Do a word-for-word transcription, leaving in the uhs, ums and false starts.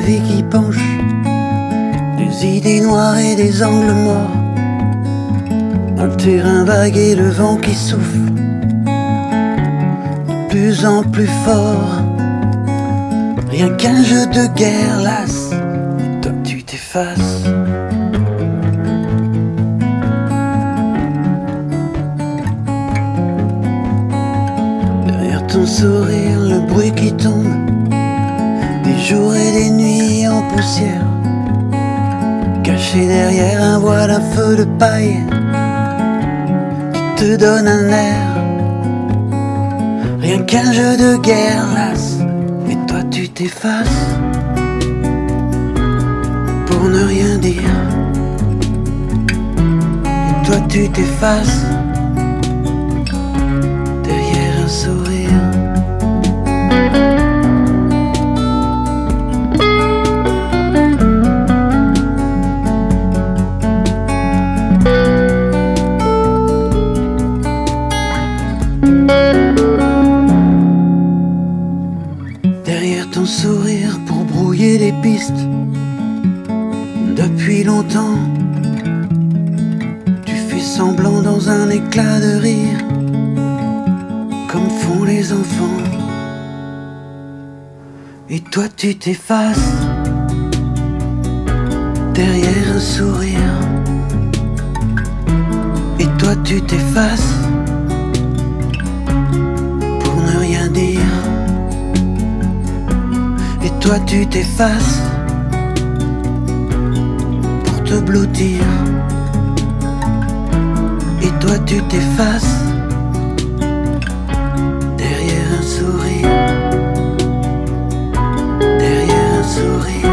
vie qui penche, des idées noires et des angles morts, un terrain vague et le vent qui souffle de plus en plus fort. Rien qu'un jeu de guerre lasse, et toi tu t'effaces. Derrière ton sourire, le bruit qui tombe, des jours et des nuits en poussière, caché derrière un voile, un feu de paille qui te donne un air. Rien qu'un jeu de guerre lasse, et toi tu t'effaces pour ne rien dire. Et toi tu t'effaces derrière un sourire. Derrière ton sourire pour brouiller les pistes, depuis longtemps, tu fais semblant dans un éclat de rire, comme font les enfants. Et toi tu t'effaces derrière un sourire. Et toi tu t'effaces pour ne rien dire. Et toi tu t'effaces pour te blottir. Et toi tu t'effaces derrière un sourire. Derrière un sourire.